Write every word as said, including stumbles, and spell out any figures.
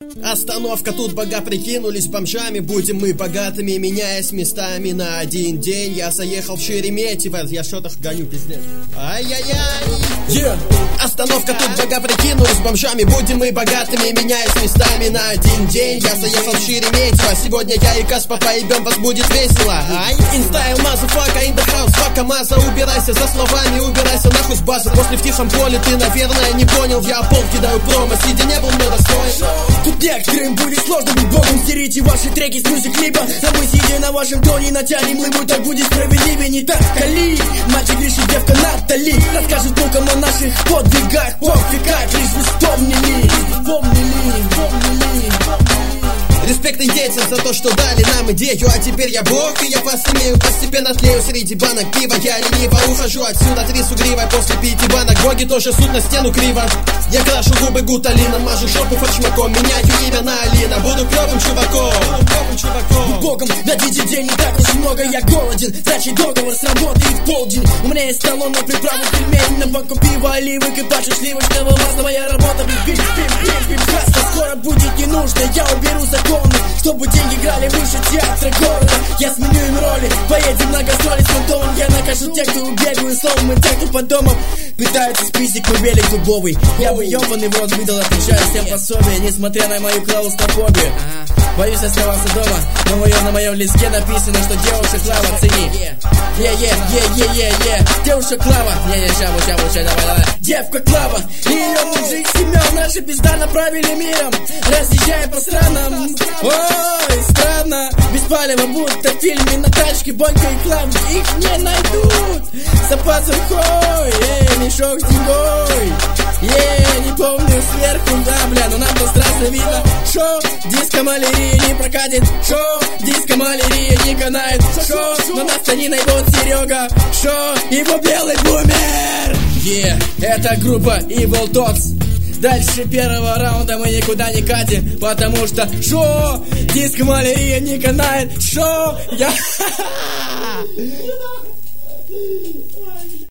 Остановка, тут бога прикинулись бомжами. Будем мы богатыми, меняясь местами на один день. Я заехал в Шереметьево. Я что-то гоню, пиздец. Ай-яй-яй. Yeah. Остановка, тут бога прикинулись бомжами. Будем мы богатыми, меняясь местами на один день. Я заехал в Шереметьево. Сегодня я и Каспа поебем, вас будет весело. Ай. Инстайл, мазафака, in the house. Фака, маза, убирайся за словами, убирайся нахуй с базы. После в тихом поле ты, наверное, не понял. Я пол кидаю промо, сидя не был мной достоин. Тут некоторым будет сложно быть богом. Стерите ваши треки с мюзик-клипа. А мы, сидя на вашем тоне, натянем лыбу. Так будет справедливее, не так, Кали. Мальчик решит, девка Натали расскажет внукам о наших подвигах. Пофигать, лишь вы вспомнили. Вспомнили, вспомнили, вспомнили. Респект индейцам за то, что дали нам идею. А теперь я бог, и я вас имею. Постепенно тлею среди банок пива. Я лениво ухожу отсюда, три сугривой. После пяти банок боги тоже суд на стену криво. Я крашу губы гуталином, мажу жопу фаршмаком. Меняю имя на Алина, буду клёвым чуваком. Клёвым чуваком. Будь богом, дадите день, не так уж много. Я голоден, значит договор сработает в полдень. У меня есть талон на приправу пельмень. На банку пива, оливок и пачку сливочного масла. Моя работа бим бим бим бим бим касса. Скоро будет не нужно, я уберу закон, чтобы деньги играли выше театра города. Я сменю им роли, поедем на гастроли с фантомом. Я накажу тех, кто убегаю словом. И тех, кто под домом пытается список, мой велик дубовый. Я бы ёбаный в рот выдал, отвечаю всем пособие. Несмотря на мою клаустрофобию. Боюсь оставаться дома, но моё, на моем листке написано, что девушка Клава, цени. Е-е-е-е-е-е, девушка Клава. Не-не, ща, ща, ща, давай, давай. Девка Клава, её мужик Семён. Наша пизда направили миром, разъезжая по странам. Ой, странно, без палева, будто в фильме на тачке Бонька и Клавдия. Их не найдут за пазухой. Эй, мешок с деньгой. Ей, не помню сверху, да, бля, но нам-то страшно видно. Шо, диско-малярия не прокатит. Шо, диско-малярия не канает. Шо, но нас-то не найдут Серега. Шо, его белый бумер. Е, yeah, это группа Evil Dogs. Дальше первого раунда мы никуда не катим, потому что шо, диско-малярия не канает. Шо, я...